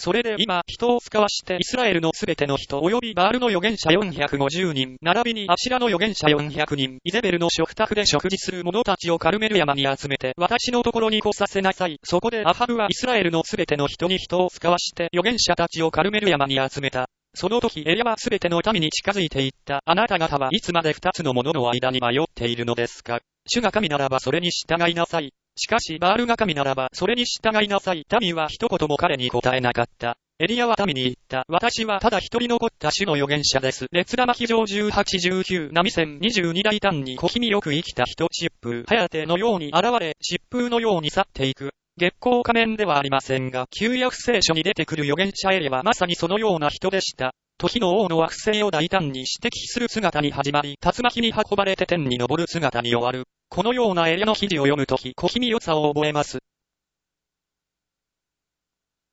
それで今、人を使わしてイスラエルのすべての人及びバールの預言者450人、並びにアシラの預言者400人、イゼベルの食卓で食事する者たちをカルメル山に集めて、私のところに来させなさい。そこでアハブはイスラエルのすべての人に人を使わして預言者たちをカルメル山に集めた。その時エリアはすべての民に近づいていった。あなた方はいつまで二つのものの間に迷っているのですか。主が神ならばそれに従いなさい。しかしバールが神ならばそれに従いなさい。民は一言も彼に答えなかった。エリアは民に言った。私はただ一人残った主の預言者です。列玉記上18、19、波線22大胆に小気味よく生きた人、疾風、ハヤテのように現れ、疾風のように去っていく。月光仮面ではありませんが、旧約聖書に出てくる預言者エリアはまさにそのような人でした。時の王の惑星を大胆に指摘する姿に始まり、竜巻に運ばれて天に昇る姿に終わる。このようなエリアの記事を読むとき、小気味良さを覚えます。